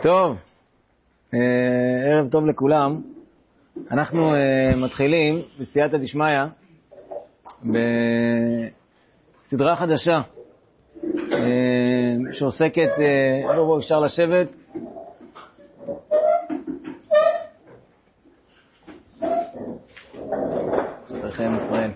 טוב, ערב טוב לכולם. אנחנו מתחילים בסייעתא דשמיא בסדרה חדשה שעוסקת, בואו אפשר לשבת. שכם ישראל.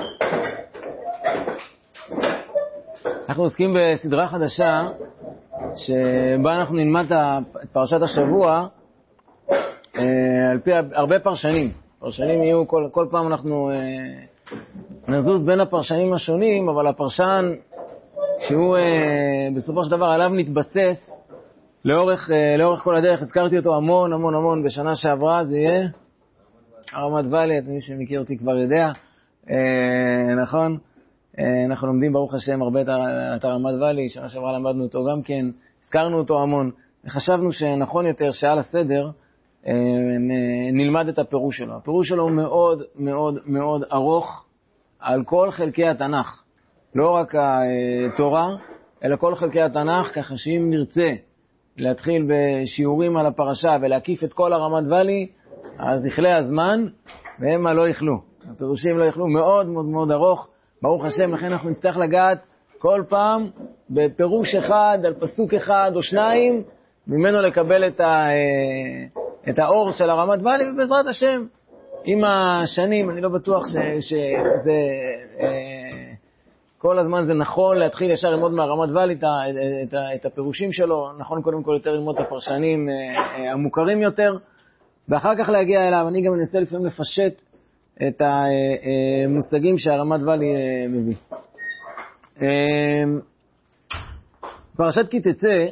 אנחנו עוסקים בסדרה חדשה שבה אנחנו נלמד את פרשת השבוע על פי הרבה פרשנים. פרשנים יהיו, כל פעם אנחנו נזוז בין הפרשנים השונים, אבל הפרשן שהוא בסופו של דבר עליו נתבסס לאורך כל הדרך. הזכרתי אותו המון בשנה שעברה, זה יהיה הרמת ואלי, מי שמכיר אותי כבר יודע, נכון? אנחנו לומדים ברוך השם הרבה את הרמת ואלי, שנה שעברה למדנו אותו גם כן, הזכרנו אותו המון, וחשבנו שנכון יותר שעל הסדר נלמד את הפירוש שלו. הפירוש שלו הוא מאוד מאוד מאוד ארוך על כל חלקי התנ"ך, לא רק התורה, אלא כל חלקי התנ"ך, ככה שאם נרצה להתחיל בשיעורים על הפרשה ולהקיף את כל הרמת ואלי, אז יכלה הזמן, והם לא יכלו. הפירושים לא יכלו, מאוד מאוד מאוד ארוך, ברוך השם, לכן אנחנו נצטרך לגעת כל פעם בפירוש אחד, על פסוק אחד או שניים, ממנו לקבל את האור של הרמת ואלי, ובעזרת השם, עם השנים, אני לא בטוח שזה, כל הזמן זה נכון להתחיל ישר ללמוד מהרמת ואלי את הפירושים שלו, נכון קודם כל יותר ללמוד את הפרשנים המוכרים יותר, ואחר כך להגיע אליו. אני גם אנסה לפעמים לפשט את המושגים שהרמת ואלי מביא. פרשת כי תצא,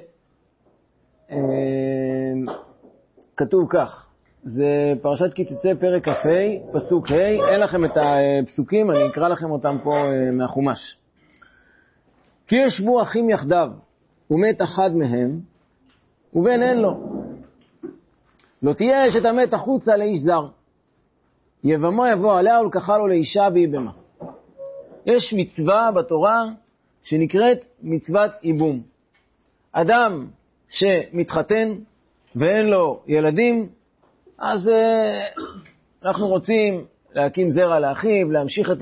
כתוב כך, זה פרשת כי תצא פרק כ"ה, פסוק ה', אין לכם את הפסוקים, אני אקרא לכם אותם פה מהחומש. כי ישבו אחים יחדיו, ומת אחד מהם, ובן אין לו. לא תהיה אשת המת החוצה לאיש זר. יבמו יבוא עליה ולקחה לו לאישה ויבמה. יש מצווה בתורה שנקראת מצוות ייבום. אדם שמתחתן ואין לו ילדים, אז אנחנו רוצים להקים זרע לאחיו, להמשיך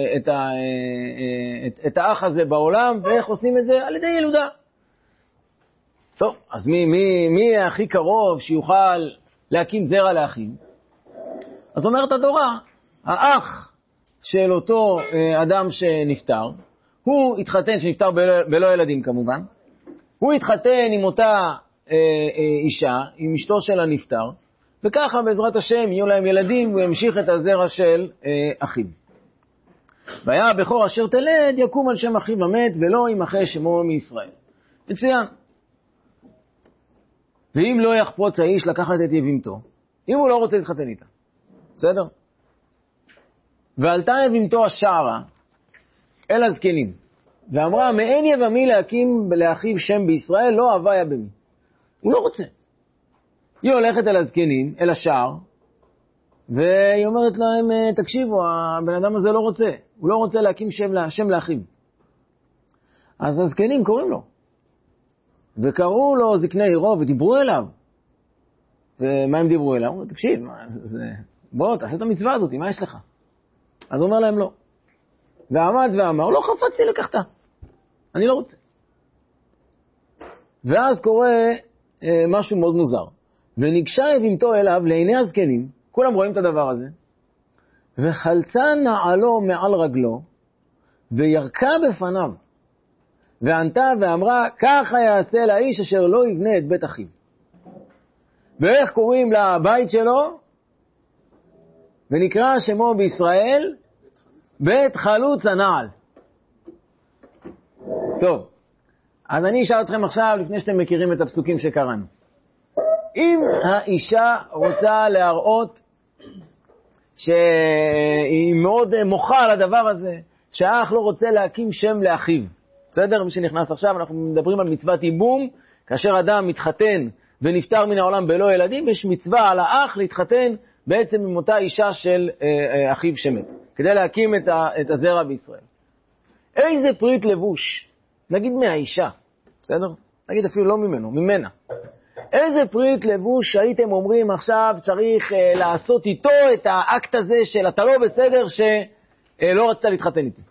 את האח הזה בעולם, ואיך עושים את זה? על ידי ילודה. טוב, אז מי הכי קרוב שיוכל להקים זרע לאחיו? אז אומרת התורה, האח של אותו אדם שנפטר, הוא התחתן, שנפטר בלא ילדים כמובן, הוא התחתן עם אותה אישה, עם אשתו של הנפטר, וככה בעזרת השם יהיו להם ילדים, והוא ימשיך את הזרע של אחיו. והיה הבכור אשר תלד יקום על שם אחיו המת, ולא ימחה שמו מישראל. מצוין. ואם לא יחפוץ האיש לקחת את יבימתו, אם הוא לא רוצה להתחתן איתה, בסדר? ועלתה יבימתו השערה אל הזקנים, ואמרה, מאין יבמי להקים לאחיו שם בישראל, לא אהבה יבמי. הוא לא רוצה. היא הולכת אל הזקנים, אל השער, והיא אומרת להם, תקשיבו, הבן אדם הזה לא רוצה. הוא לא רוצה להקים שם לאחיו. אז הזקנים קוראים לו. וקראו לו זקני עירו ודיברו אליו. ומה הם דיברו אליו? אמרו, תקשיב, בוא, תעשה את המצווה הזאת, מה יש לך? אז הוא אומר להם לא. ועמד ואמר, לא חפצתי לקחתה. אני לא רוצה. ואז קורה משהו מאוד מוזר. וניגשה יבימתו אליו לעיני הזקנים, כולם רואים את הדבר הזה, וחלצה נעלו מעל רגלו, וירקה בפניו, וענתה ואמרה, ככה יעשה לאיש אשר לא יבנה את בית אחיו. ואיך קוראים לבית שלו? ונקרא שמו בישראל, בית חלוץ הנעל. טוב, אז אני אשאל אתכם עכשיו, לפני שאתם מכירים את הפסוקים שקראנו. אם האישה רוצה להראות שהיא מאוד מוחה על הדבר הזה, שהאח לא רוצה להקים שם לאחיו, בסדר? מי שנכנס עכשיו, אנחנו מדברים על מצוות ייבום, כאשר אדם מתחתן ונפטר מן העולם בלא ילדים, יש מצווה על האח להתחתן בעצם עם אותה אישה של אחיו שמת, כדי להקים את הזרע בישראל. איזה פריט לבוש, נגיד מהאישה, בסדר? נגיד אפילו לא ממנו, ממנה. איזה פריט לבוש שהייתם אומרים עכשיו צריך לעשות איתו את האקט הזה של אתה לא בסדר שלא רצית להתחתן איתי?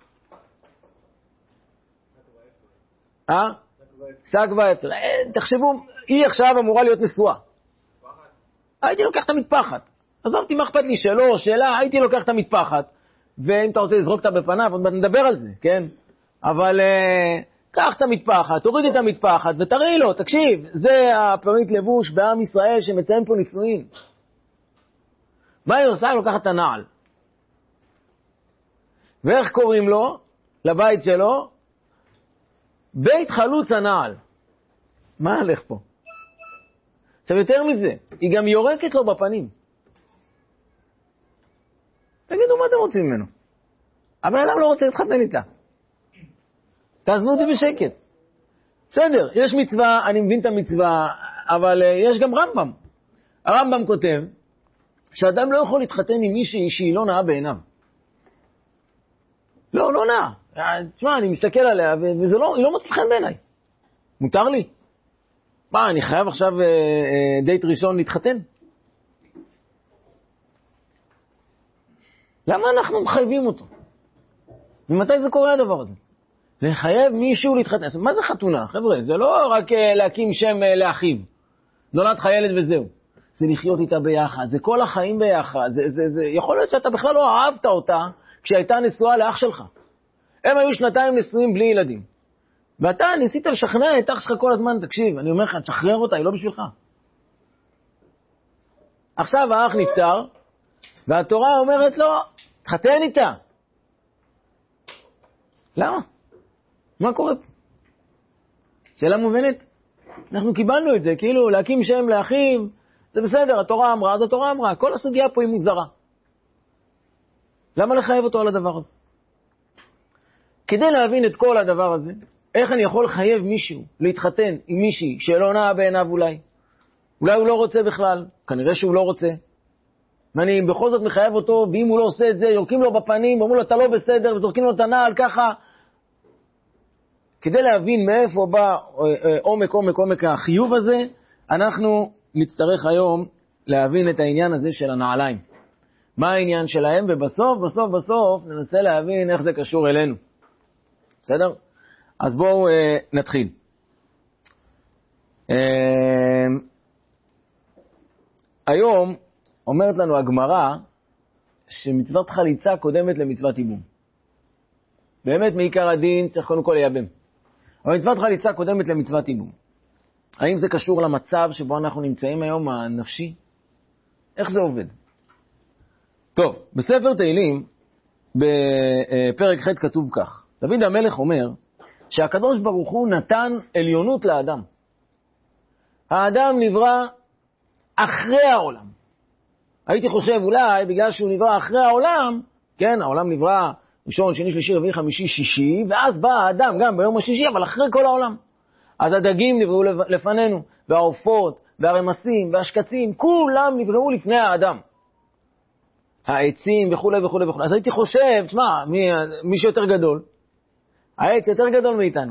שק ואפר. תחשבו, היא עכשיו אמורה להיות נשואה. הייתי לוקח את המטפחת. עזבתי מה אכפת לי שלא או שאלה, הייתי לוקח את המטפחת. ואם אתה רוצה לזרוק אותה בפניו, עוד נדבר על זה, כן? אבל קח את המטפחת, תוריד את המטפחת ותראי לו, תקשיב, זה הפריט לבוש בעם ישראל שמציין פה נישואין. מה היא עושה? היא לוקחת את הנעל. ואיך קוראים לו? לבית שלו? בית חלוץ הנעל. מה הלך פה? עכשיו יותר מזה, היא גם יורקת לו בפנים. תגידו, מה אתם רוצים ממנו? אבל אדם לא רוצה להתחתן איתה. תעזבו אותי בשקט. בסדר, יש מצווה, אני מבין את המצווה, אבל יש גם רמב"ם. הרמב"ם כותב שאדם לא יכול להתחתן עם מישהי שהיא לא נאה בעיניו. לא נאה. תשמע, אני מסתכל עליה, והיא לא מצא חן בעיניי. מותר לי? מה, אני חייב עכשיו דייט ראשון להתחתן? למה אנחנו מחייבים אותו? ומתי זה קורה הדבר הזה? לחייב מישהו להתחתן. מה זה חתונה? חבר'ה, זה לא רק להקים שם לאחיו. נולד חיילת וזהו. זה לחיות איתה ביחד, זה כל החיים ביחד. זה יכול להיות שאתה בכלל לא אהבת אותה כשהייתה נשואה לאח שלך. הם היו 2 נשואים בלי ילדים. ואתה ניסית לשכנע את אח שלך כל הזמן, תקשיב, אני אומר לך, תשחרר אותה, היא לא בשבילך. עכשיו האח נפטר, והתורה אומרת לו, תחתן איתה. למה? מה קורה פה? שאלה מובנת? אנחנו קיבלנו את זה, כאילו להקים שם לאחים, זה בסדר, התורה אמרה, אז התורה אמרה, כל הסוגיה פה היא מוזרה. למה לחייב אותו על הדבר הזה? כדי להבין את כל הדבר הזה, איך אני יכול לחייב מישהו להתחתן עם מישהי שלא נאה בעיניו אולי? אולי הוא לא רוצה בכלל, כנראה שהוא לא רוצה. ואני בכל זאת מחייב אותו, ואם הוא לא עושה את זה, יורקים לו בפנים, אומרים לו אתה לא בסדר, וזורקים לו את הנעל ככה. כדי להבין מאיפה בא עומק החיוב הזה, אנחנו נצטרך היום להבין את העניין הזה של הנעליים. מה העניין שלהם, ובסוף ננסה להבין איך זה קשור אלינו. בסדר? אז בואו נתחיל. היום אומרת לנו הגמרא שמצוות חליצה קודמת למצוות ייבום. באמת מעיקר הדין צריך קודם כל לייבם. אבל מצוות חליצה קודמת למצוות ייבום. האם זה קשור למצב שבו אנחנו נמצאים היום, הנפשי? איך זה עובד? טוב, בספר תהילים, בפרק ח' כתוב כך. דוד המלך אומר שהקדוש ברוך הוא נתן עליונות לאדם. האדם נברא אחרי העולם. הייתי חושב אולי בגלל שהוא נברא אחרי העולם, כן, העולם נברא ראשון, שני, שלישי, רביעי, חמישי, שישי, ואז בא האדם גם ביום השישי, אבל אחרי כל העולם. אז הדגים נבראו לפנינו, והעופות, והרמסים, והשקצים, כולם נבראו לפני האדם. העצים וכו' וכו' וכו'. אז הייתי חושב, תשמע, מי שיותר גדול, העץ יותר גדול מאיתנו.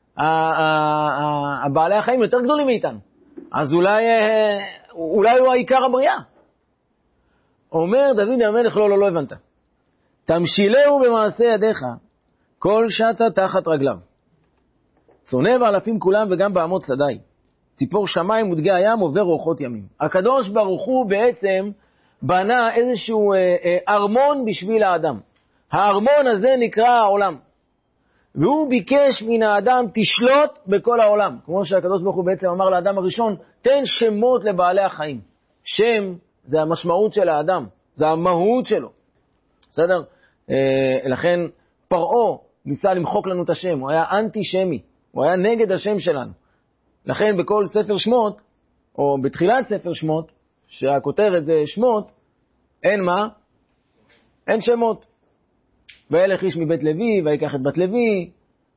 הבעלי החיים יותר גדולים מאיתנו. אז אולי הוא העיקר הבריאה. אומר דוד המלך, לא הבנת. תמשילהו במעשה ידיך, כל שתה תחת רגליו. צונא ואלפים כולם וגם בעמוד שדי. ציפור שמיים ודגי הים עובר רוחות ימים. הקדוש ברוך הוא בעצם בנה איזשהו ארמון בשביל האדם. הארמון הזה נקרא העולם. והוא ביקש מן האדם תשלוט בכל העולם. כמו שהקדוש ברוך הוא בעצם אמר לאדם הראשון, תן שמות לבעלי החיים. שם זה המשמעות של האדם, זה המהות שלו. בסדר? לכן פרעה ניסה למחוק לנו את השם, הוא היה אנטי-שמי, הוא היה נגד השם שלנו. לכן בכל ספר שמות, או בתחילת ספר שמות, שהכותרת זה שמות, אין מה? אין שמות. וילך איש מבית לוי, ויקח את בת לוי,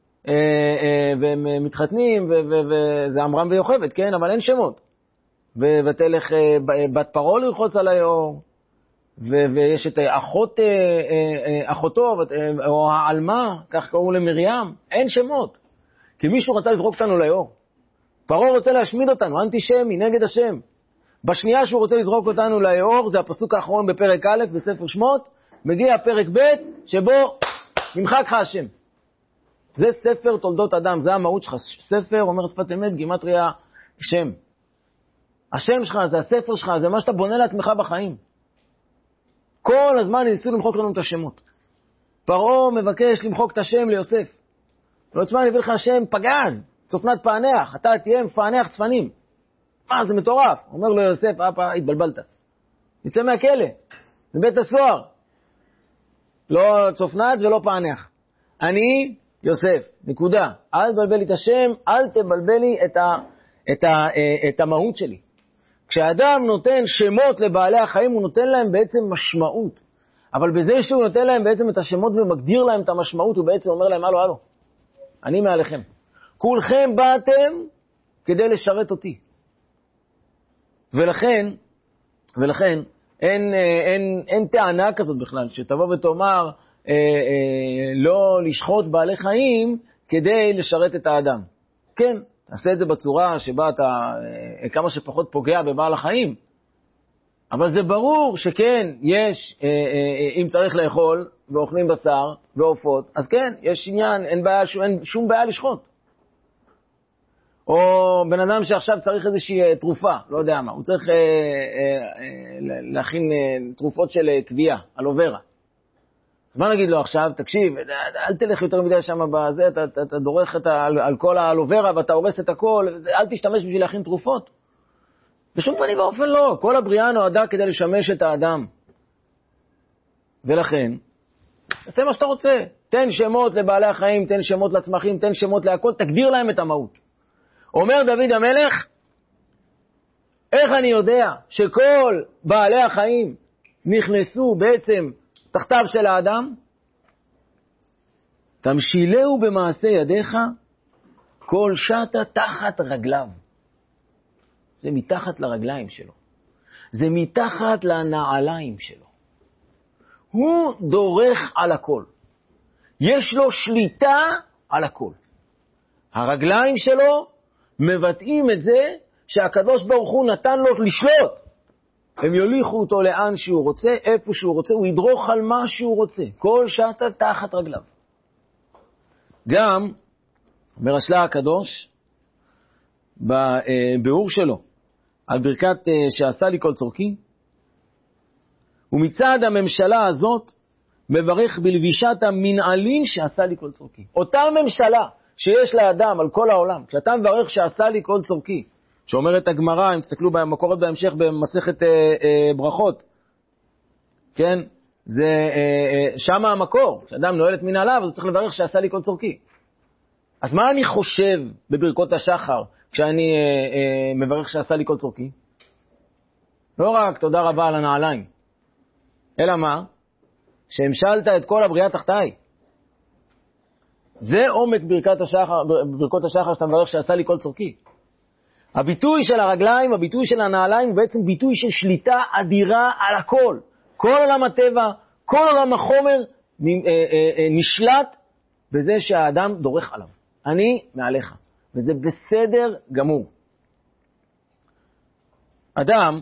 והם מתחתנים, וזה אמרם ויוכבד, כן? אבל אין שמות. ותלך בת פרעה לרחוץ על היאור, ויש את אחותו, או העלמה, כך קראו למרים, אין שמות. כי מישהו רצה לזרוק אותנו ליאור. פרעה רוצה להשמיד אותנו, אנטישמי, נגד השם. בשנייה שהוא רוצה לזרוק אותנו לאור, זה הפסוק האחרון בפרק א' בספר שמות, מגיע פרק ב' שבו נמחק לך השם. זה ספר תולדות אדם, זה המהות שלך. ספר, אומר שפת אמת, גימטריה שם. השם שלך, זה הספר שלך, זה מה שאתה בונה לעצמך בחיים. כל הזמן ניסו למחוק לנו את השמות. פרעה מבקש למחוק את השם ליוסף. לא עצמן הביא לך השם פגז, צופנת פענח, אתה תהיה מפענח צפנים. מה, זה מטורף. אומר לו יוסף, אפה, התבלבלת. יצא מהכלא, מבית הסוהר. לא צופנת ולא פענח. אני יוסף, נקודה. אל תבלבל לי את השם, אל תבלבל לי את המהות שלי. כשאדם נותן שמות לבעלי החיים, הוא נותן להם בעצם משמעות. אבל בזה שהוא נותן להם בעצם את השמות ומגדיר להם את המשמעות, הוא בעצם אומר להם, הלו, הלו, אני מעליכם. כולכם באתם כדי לשרת אותי. ולכן אין טענה כזאת בכלל, שתבוא ותאמר, לא לשחוט בעלי חיים כדי לשרת את האדם. כן, תעשה את זה בצורה שבה אתה כמה שפחות פוגע בבעל החיים. אבל זה ברור שכן, יש, אם צריך לאכול, ואוכלים בשר ועופות, אז כן, יש עניין, אין שום בעיה לשחוט. או בן אדם שעכשיו צריך איזושהי תרופה, לא יודע מה, הוא צריך להכין תרופות של קביעה, אלוברה. אז מה נגיד לו עכשיו? תקשיב, אל תלך יותר מדי שם בזה, אתה דורך על כל האלוברה ואתה הורס את הכל, אל תשתמש בשביל להכין תרופות. בשום פנים ואופן לא, כל הבריאה נועדה כדי לשמש את האדם. ולכן, תעשה מה שאתה רוצה, תן שמות לבעלי החיים, תן שמות לצמחים, תן שמות להכל, תגדיר להם את המהות. אומר דוד המלך, איך אני יודע שכל בעלי החיים נכנסו בעצם תחתיו של האדם? תמשילהו במעשה ידיך, כל שתה תחת רגליו. זה מתחת לרגליים שלו. זה מתחת לנעליים שלו. הוא דורך על הכל. יש לו שליטה על הכל. הרגליים שלו מבטאים את זה שהקדוש ברוך הוא נתן לו לשלוט. הם יוליכו אותו לאן שהוא רוצה, איפה שהוא רוצה, הוא ידרוך על מה שהוא רוצה. כל שתה תחת רגליו. גם מרשלה הקדוש, בביאור שלו, על ברכת שעשה לי כל צורכי, ומצד הממשלה הזאת מברך בלבישת המנעלים שעשה לי כל צורכי. אותה ממשלה שיש לאדם על כל העולם, כשאתה מברך שעשה לי כל צורכי, שאומרת הגמרא, אם תסתכלו במקורות בהמשך במסכת ברכות, כן? זה שם המקור, כשאדם נועל את מנעליו, אז הוא צריך לברך שעשה לי כל צורכי. אז מה אני חושב בברכות השחר כשאני מברך שעשה לי כל צורכי? לא רק תודה רבה על הנעליים, אלא מה? שהמשלת את כל הבריאה תחתיי. זה עומק ברכות השחר שאתה מברך שעשה לי כל צורכי. הביטוי של הרגליים, הביטוי של הנעליים, הוא בעצם ביטוי של שליטה אדירה על הכל. כל עולם הטבע, כל עולם החומר נשלט בזה שהאדם דורך עליו. אני מעליך. וזה בסדר גמור. אדם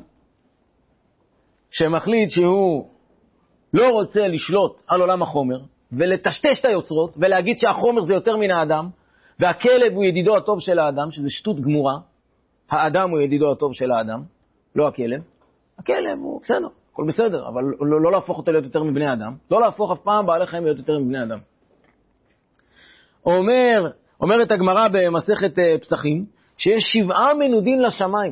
שמחליט שהוא לא רוצה לשלוט על עולם החומר, ולטשטש את היוצרות, ולהגיד שהחומר זה יותר מן האדם, והכלב הוא ידידו הטוב של האדם, שזה שטות גמורה. האדם הוא ידידו הטוב של האדם, לא הכלב. הכלב הוא בסדר, הכל בסדר, אבל לא להפוך אותו להיות יותר מבני אדם. לא להפוך אף פעם בעלי חיים להיות יותר מבני אדם. אומרת הגמרא במסכת פסחים, שיש 7 מנודים לשמיים.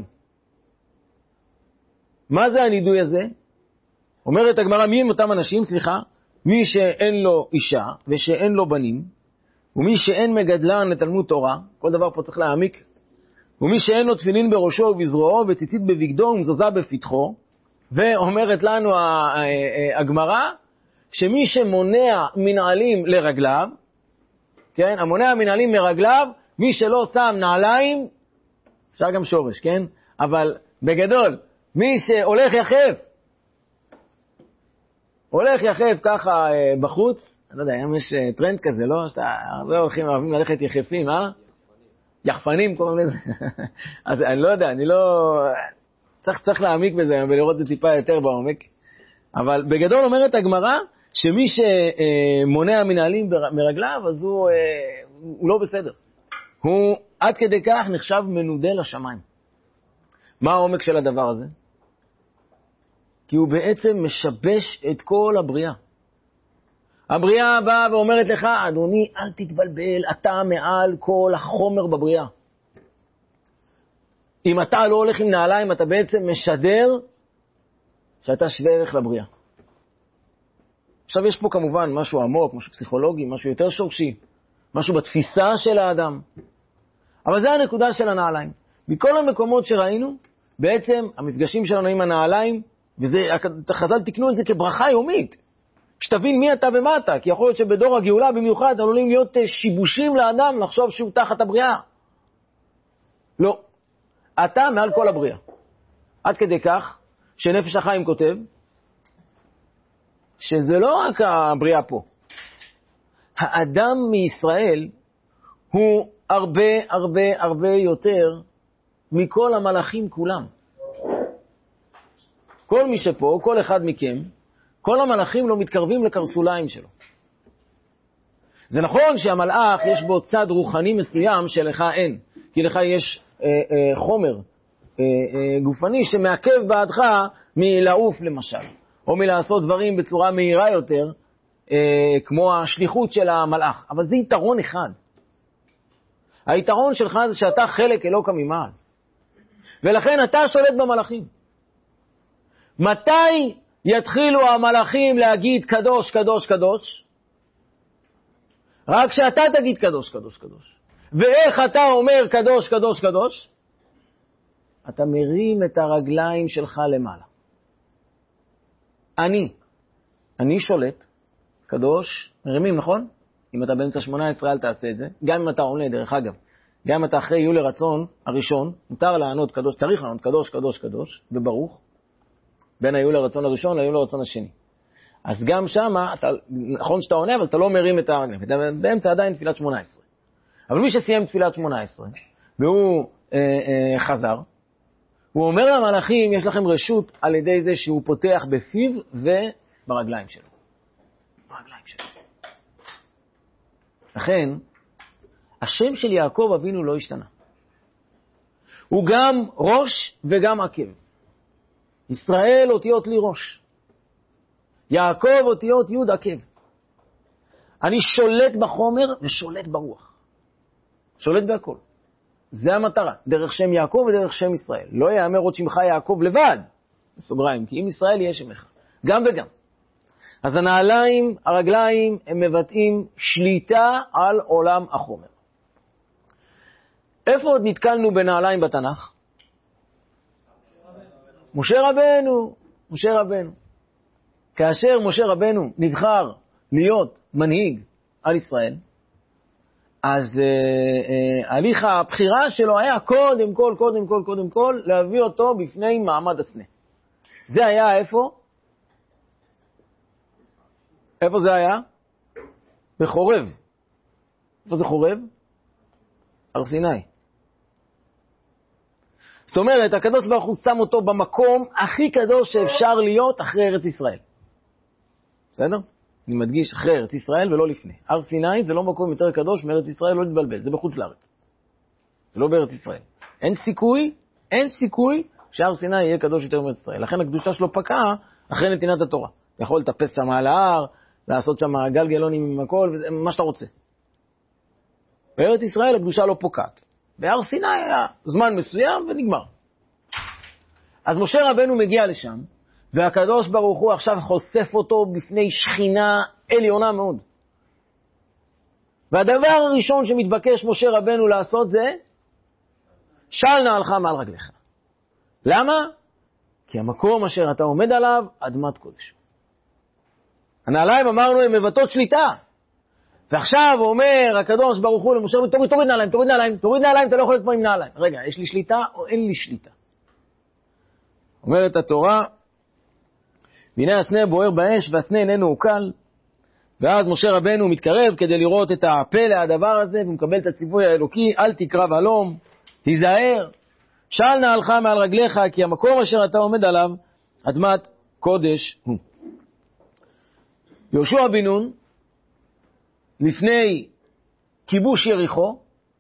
מה זה הנידוי הזה? אומרת הגמרא, מי הם אותם אנשים? מי שאין לו אישה ושאין לו בנים, ומי שאין מגדלן לתלמוד תורה, כל דבר פה צריך להעמיק, ומי שאין לו תפילין בראשו ובזרועו וציצית בבגדו ומזוזה בפתחו, ואומרת לנו הגמרא, שמי שמונע מנעלים לרגליו, כן, המונע מנעלים מרגליו, מי שלא שם נעליים, אפשר גם שורש, כן? אבל בגדול, מי שהולך יחף, הולך יחף ככה בחוץ, אני לא יודע, היום יש טרנד כזה, לא? שאתה הרבה אוהבים ללכת יחפים, יחפנים קוראים לזה. אז אני לא יודע, אני לא... צריך להעמיק בזה ולראות את זה טיפה יותר בעומק. אבל בגדול אומרת הגמרא, שמי שמונע מנהלים מרגליו, אז הוא לא בסדר. הוא עד כדי כך נחשב מנודה לשמיים. מה העומק של הדבר הזה? כי הוא בעצם משבש את כל הבריאה. הבריאה באה ואומרת לך, אדוני, אל תתבלבל, אתה מעל כל החומר בבריאה. אם אתה לא הולך עם נעליים, אתה בעצם משדר שאתה שווה ערך לבריאה. עכשיו יש פה כמובן משהו עמוק, משהו פסיכולוגי, משהו יותר שורשי, משהו בתפיסה של האדם. אבל זה הנקודה של הנעליים. מכל המקומות שראינו, בעצם המפגשים שלנו עם הנעליים, חז"ל תקנו את זה כברכה יומית. שתבין מי אתה ומה אתה, כי יכול להיות שבדור הגאולה במיוחד עלולים להיות שיבושים לאדם לחשוב שהוא תחת הבריאה. לא. אתה מעל כל הבריאה. עד כדי כך שנפש החיים כותב, שזה לא רק הבריאה פה. האדם מישראל הוא הרבה הרבה הרבה יותר מכל המלאכים כולם. כל מי שפה, כל אחד מכם, כל המלאכים לא מתקרבים לקרסוליים שלו. זה נכון שהמלאך יש בו צד רוחני מסוים שלך אין, כי לך יש חומר גופני שמעכב בעדך מלעוף למשל, או מלעשות דברים בצורה מהירה יותר, כמו השליחות של המלאך. אבל זה יתרון אחד. היתרון שלך זה שאתה חלק אלוקא ממעל. ולכן אתה שולט במלאכים. מתי יתחילו המלאכים להגיד קדוש, קדוש, קדוש? רק שאתה תגיד קדוש, קדוש, קדוש. ואיך אתה אומר קדוש, קדוש, קדוש? אתה מרים את הרגליים שלך למעלה. אני שולט, קדוש, מרימים, נכון? אם אתה באמצע 18 אל תעשה את זה. גם אם אתה עונה, דרך אגב, גם אם אתה אחרי יהיו לרצון הראשון, מותר לענות קדוש, צריך לענות קדוש, קדוש, קדוש, וברוך, בין היהיו לרצון הראשון ליהיו לרצון השני. אז גם שמה, נכון שאתה עונה, אבל אתה לא מרים את העונה, אתה באמצע עדיין תפילת 18. אבל מי שסיים תפילת 18, והוא חזר, הוא אומר למלאכים, יש לכם רשות על ידי זה שהוא פותח בפיו וברגליים שלו. ברגליים שלו. לכן, השם של יעקב אבינו לא השתנה. הוא גם ראש וגם עקב. ישראל אותיות לי ראש. יעקב אותיות יוד עקב. אני שולט בחומר ושולט ברוח. שולט בהכל. זה המטרה. דרך שם יעקב ודרך שם ישראל. לא יאמר עוד שמך יעקב לבד. בסוגריים, כי אם ישראל יהיה שמך. גם וגם. אז הנעליים, הרגליים, הם מבטאים שליטה על עולם החומר. איפה עוד נתקלנו בנעליים בתנ"ך? משה רבנו. משה רבנו. כאשר משה רבנו נבחר להיות מנהיג על ישראל, אז הליך הבחירה שלו היה קודם כל, להביא אותו בפני מעמד הסנה. זה היה איפה? איפה זה היה? בחורב. איפה זה חורב? הר סיני. זאת אומרת, הקדוש ברוך הוא שם אותו במקום הכי קדוש שאפשר להיות אחרי ארץ ישראל. בסדר? אני מדגיש אחרי ארץ ישראל ולא לפני. הר סיני זה לא מקום יותר קדוש מארץ ישראל, לא להתבלבל, זה בחוץ לארץ. זה לא בארץ ישראל. אין סיכוי שהר סיני יהיה קדוש יותר מארץ ישראל. לכן הקדושה שלו פקעה אחרי נתינת התורה. אתה יכול לטפס שם על ההר, לעשות שם גלגלונים עם הכל, מה שאתה רוצה. בארץ ישראל הקדושה לא פוקעת. בהר סיני היה זמן מסוים ונגמר. אז משה רבנו מגיע לשם, והקדוש ברוך הוא עכשיו חושף אותו בפני שכינה עליונה מאוד. והדבר הראשון שמתבקש משה רבנו לעשות זה, של נעלך מעל רגליך. למה? כי המקום אשר אתה עומד עליו, אדמת קודש. הנעליים אמרנו הם מבטאות שליטה. ועכשיו הוא אומר הקדוש ברוך הוא למשה, תוריד נעליים, אתה לא יכול להיות פה עם נעליים. רגע, יש לי שליטה או אין לי שליטה? אומרת התורה, והנה הסנה בוער באש והסנה איננו עוקל, ואז משה רבנו מתקרב כדי לראות את הפלא הדבר הזה, ומקבל את הציווי האלוקי, אל תקרב הלום, תיזהר, של נעלך מעל רגליך, כי המקום אשר אתה עומד עליו, אדמת קודש הוא. יהושע בן נון, לפני כיבוש יריחו,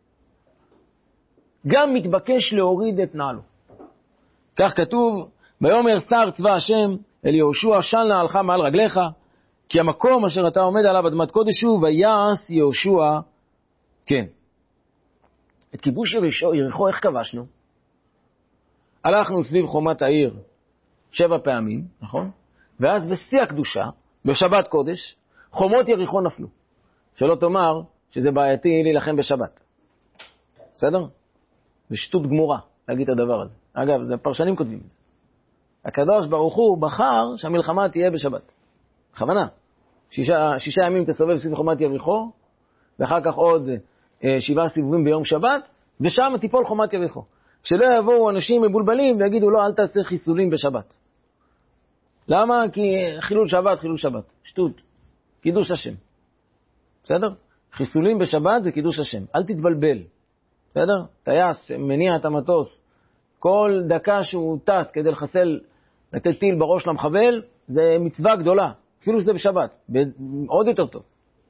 גם מתבקש להוריד את נעלו. כך כתוב, ויאמר שר צבא השם אל יהושע, של נעלך מעל רגליך, כי המקום אשר אתה עומד עליו אדמת קודש הוא, ויעש יהושע כן. את כיבוש יריחו איך כבשנו? הלכנו סביב חומת העיר 7 פעמים, נכון? ואז בשיא הקדושה, בשבת קודש, חומות יריחו נפלו. שלא תאמר שזה בעייתי להילחם בשבת. בסדר? זה שטות גמורה להגיד את הדבר הזה. אגב, זה פרשנים כותבים את זה. הקדוש ברוך הוא בחר שהמלחמה תהיה בשבת. בכוונה. 6 ימים תסובב סביב חומת יריחו, ואחר כך עוד 7 סיבובים ביום שבת, ושם תיפול חומת יריחו. שלא יבואו אנשים מבולבלים ויגידו, לא, אל תעשה חיסולים בשבת. למה? כי חילול שבת, חילול שבת. שטות. קידוש השם. בסדר? חיסולים בשבת זה קידוש השם. אל תתבלבל. בסדר? טייס שמניע את המטוס, כל דקה שהוא טס כדי לחסל, לתת טיל בראש למחבל, זה מצווה גדולה. אפילו שזה בשבת. עוד יותר טוב.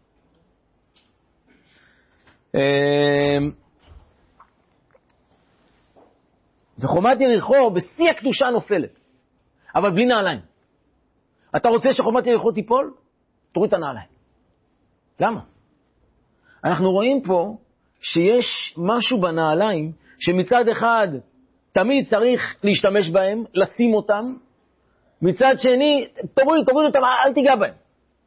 וחומת יריחו בשיא הקדושה נופלת, אבל בלי נעליים. אתה רוצה שחומת יריחו תיפול? תוריד את הנעליים. למה? אנחנו רואים פה שיש משהו בנעליים שמצד אחד תמיד צריך להשתמש בהם, לשים אותם, מצד שני תוריד אותם, אל תיגע בהם.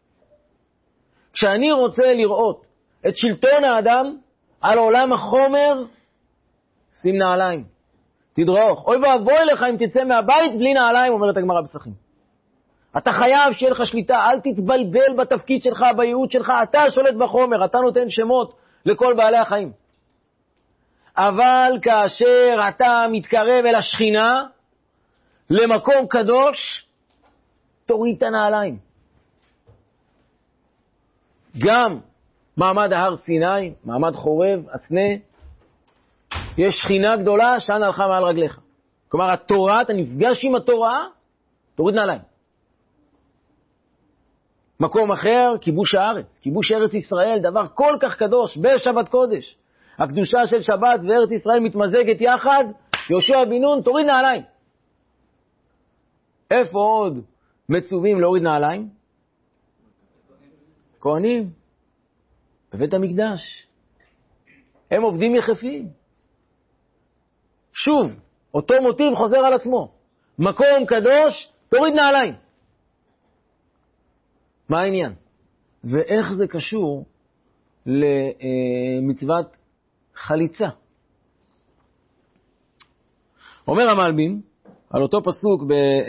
כשאני רוצה לראות את שלטון האדם על עולם החומר, שים נעליים. תדרוך. אוי ואבוי לך אם תצא מהבית בלי נעליים, אומרת הגמרא בפסחים. אתה חייב שיהיה לך שליטה, אל תתבלבל בתפקיד שלך, בייעוד שלך, אתה שולט בחומר, אתה נותן שמות לכל בעלי החיים. אבל כאשר אתה מתקרב אל השכינה, למקום קדוש, תוריד את הנעליים. גם מעמד ההר סיני, מעמד חורב, הסנה, יש שכינה גדולה, של נעלך מעל רגליך. כלומר, התורה, אתה נפגש עם התורה, תוריד נעליים. מקום אחר, כיבוש הארץ. כיבוש ארץ ישראל, דבר כל כך קדוש, בשבת קודש. הקדושה של שבת וארץ ישראל מתמזגת יחד, יהושע בן נון, תוריד נעליים. איפה עוד מצווים להוריד נעליים? כהנים. בבית המקדש. הם עובדים יחפים. שוב, אותו מוטיב חוזר על עצמו. מקום קדוש, תוריד נעליים. מה העניין? ואיך זה קשור למצוות חליצה? אומר המלבים, על אותו פסוק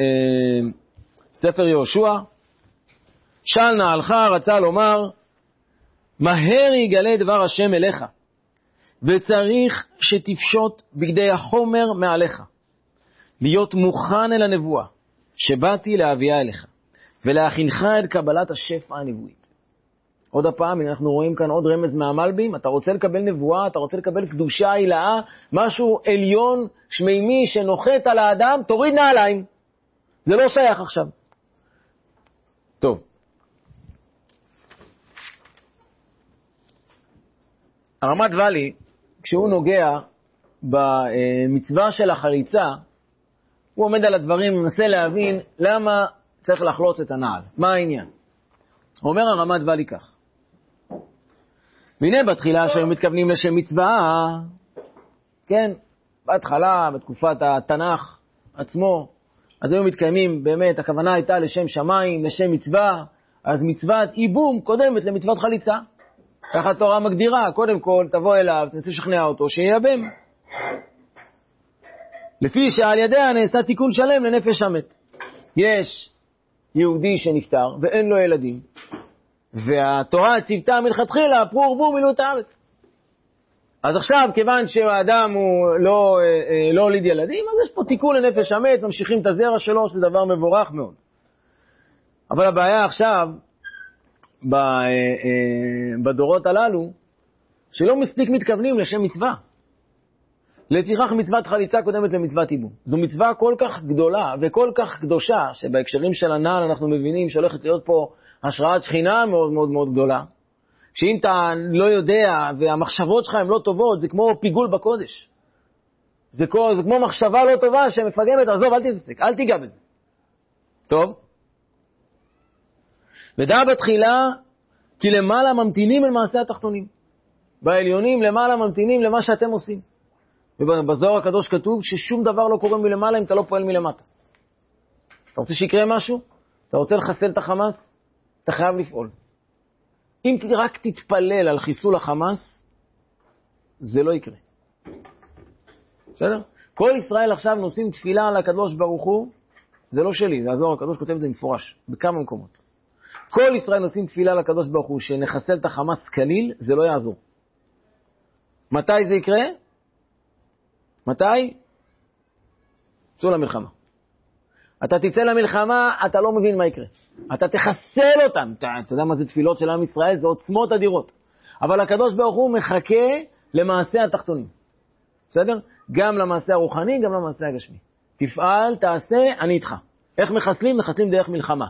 בספר יהושע, של נעלך רצה לומר, מהר יגלה דבר השם אליך, וצריך שתפשוט בגדי החומר מעליך, להיות מוכן אל הנבואה, שבאתי להביאה אליך, ולהכינך את קבלת השפע הנבואית. עוד הפעם, אנחנו רואים כאן עוד רמז מהמלבים, אתה רוצה לקבל נבואה, אתה רוצה לקבל קדושה, הילאה, משהו עליון, שמימי, שנוחת על האדם, תוריד נעליים. זה לא שייך עכשיו. טוב. הרמת ואלי, כשהוא נוגע במצווה של החליצה, הוא עומד על הדברים, מנסה להבין למה צריך לחלוץ את הנעל. מה העניין? אומר הרמת ואלי כך. והנה בתחילה שהיו מתכוונים לשם מצווה, כן, בהתחלה, בתקופת התנ"ך עצמו, אז היו מתקיימים, באמת, הכוונה הייתה לשם שמיים, לשם מצווה, אז מצוות איבום קודמת למצוות חליצה. ככה התורה מגדירה, קודם כל תבוא אליו, תנסה לשכנע אותו שיאבם. לפי שעל ידיה נעשה תיקון שלם לנפש המת. יש יהודי שנפטר ואין לו ילדים, והתורה ציוותה מלכתחילה, פרו ורבו מילאו את הארץ. אז עכשיו, כיוון שהאדם הוא לא הוליד ילדים, אז יש פה תיקון לנפש המת, ממשיכים את הזרע שלו, שזה דבר מבורך מאוד. אבל הבעיה עכשיו, בדורות הללו, שלא מספיק מתכוונים לשם מצווה. לפיכך מצוות חליצה קודמת למצוות ייבום. זו מצווה כל כך גדולה וכל כך קדושה, שבהקשרים של הנעל אנחנו מבינים שהולכת להיות פה השראת שכינה מאוד מאוד מאוד גדולה, שאם אתה לא יודע והמחשבות שלך הן לא טובות, זה כמו פיגול בקודש. זה כמו מחשבה לא טובה שמפגמת, עזוב, אל תתעסק, אל תיגע בזה. טוב? ודע בתחילה, כי למעלה ממתינים אל מעשה התחתונים. בעליונים למעלה ממתינים למה שאתם עושים. ובזוהר הקדוש כתוב ששום דבר לא קורה מלמעלה אם אתה לא פועל מלמטה. אתה רוצה שיקרה משהו? אתה רוצה לחסל את החמאס? אתה חייב לפעול. אם רק תתפלל על חיסול החמאס, זה לא יקרה. בסדר? כל ישראל עכשיו נושאים תפילה על הקדוש ברוך הוא, זה לא שלי, זה הזוהר הקדוש כותב את זה מפורש, בכמה מקומות. כל ישראל נושאים תפילה על הקדוש ברוך הוא, שנחסל את החמאס כליל, זה לא יעזור. מתי זה יקרה? מתי? צאו למלחמה. אתה תצא למלחמה, אתה לא מבין מה יקרה. אתה תחסל אותם. אתה יודע מה זה תפילות של עם ישראל? זה עוצמות אדירות. אבל הקדוש ברוך הוא מחכה למעשה התחתונים. בסדר? גם למעשה הרוחני, גם למעשה הגשמי. תפעל, תעשה, אני איתך. איך מחסלים? מחסלים דרך מלחמה.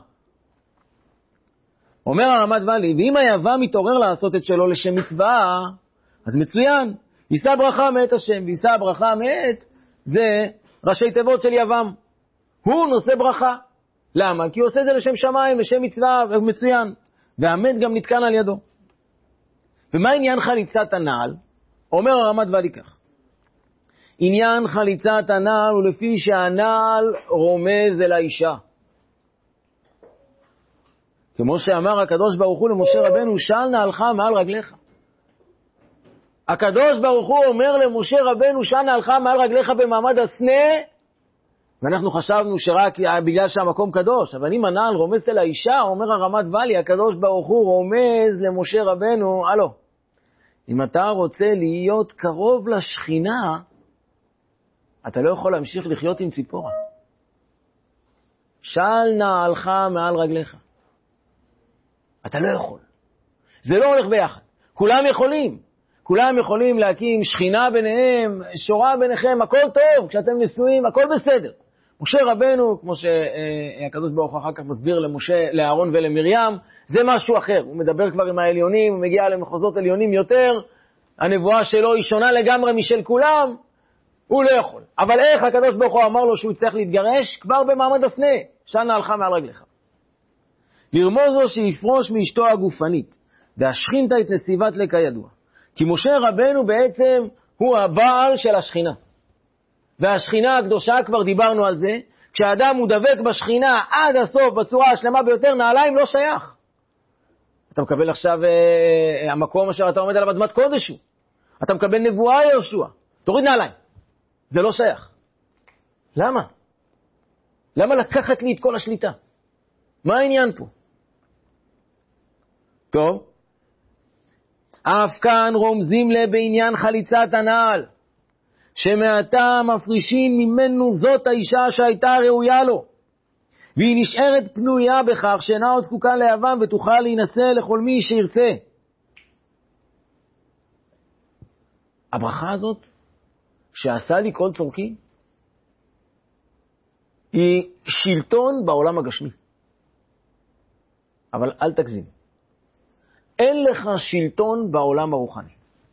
אומר הרמת ואלי, ואם היווה מתעורר לעשות את שלו לשם מצווה, אז מצוין. יישא ברכה מאת השם, ויישא ברכה מאת זה ראשי תיבות של יוום. הוא נושא ברכה. למה? כי הוא עושה את זה לשם שמיים, לשם מצווה, מצוין. והמת גם נתקן על ידו. ומה עניין חליצת הנעל? אומר הרמת ואלי כך. עניין חליצת הנעל הוא לפי שהנעל רומז אל האישה. כמו שאמר הקדוש ברוך הוא למשה רבנו, של נעלך מעל רגליך. הקדוש ברוך הוא אומר למשה רבנו, של נעלך מעל רגליך במעמד הסנה, ואנחנו חשבנו שרק בגלל שהמקום קדוש, אבל אם הנעל רומזת אל האישה, אומר הרמת ואלי, הקדוש ברוך הוא רומז למשה רבנו, הלו, אם אתה רוצה להיות קרוב לשכינה, אתה לא יכול להמשיך לחיות עם ציפורה. של נעלך מעל רגליך. אתה לא יכול. זה לא הולך ביחד. כולם יכולים. כולם יכולים להקים שכינה ביניהם, שורה ביניכם, הכל טוב, כשאתם נשואים, הכל בסדר. משה רבנו, כמו שהקדוש ברוך הוא אחר כך מסביר לאהרון ולמרים, זה משהו אחר. הוא מדבר כבר עם העליונים, הוא מגיע למחוזות עליונים יותר, הנבואה שלו היא שונה לגמרי משל כולם, הוא לא יכול. אבל איך הקדוש ברוך הוא אמר לו שהוא יצטרך להתגרש? כבר במעמד הסנה, של נעלך מעל רגליך. לרמוז לו שיפרוש מאשתו הגופנית, והשכינתה את נסיבת לכידוע. כי משה רבנו בעצם הוא הבעל של השכינה. והשכינה הקדושה, כבר דיברנו על זה, כשאדם הוא דבק בשכינה עד הסוף בצורה השלמה ביותר, נעליים לא שייך. אתה מקבל עכשיו המקום אשר אתה עומד עליו אדמת קודש הוא. אתה מקבל נבואה יהושע. תוריד נעליים. זה לא שייך. למה? למה לקחת לי את כל השליטה? מה העניין פה? טוב. אף כאן רומזים לה בעניין חליצת הנעל, שמעתה מפרישים ממנו זאת האישה שהייתה ראויה לו, והיא נשארת פנויה בכך שאינה עוד זקוקה ליוון ותוכל להינשא לכל מי שירצה. הברכה הזאת, שעשה לי כל צורכי, היא שלטון בעולם הגשמי. אבל אל תגזים. אין לך שלטון בעולם הרוחני.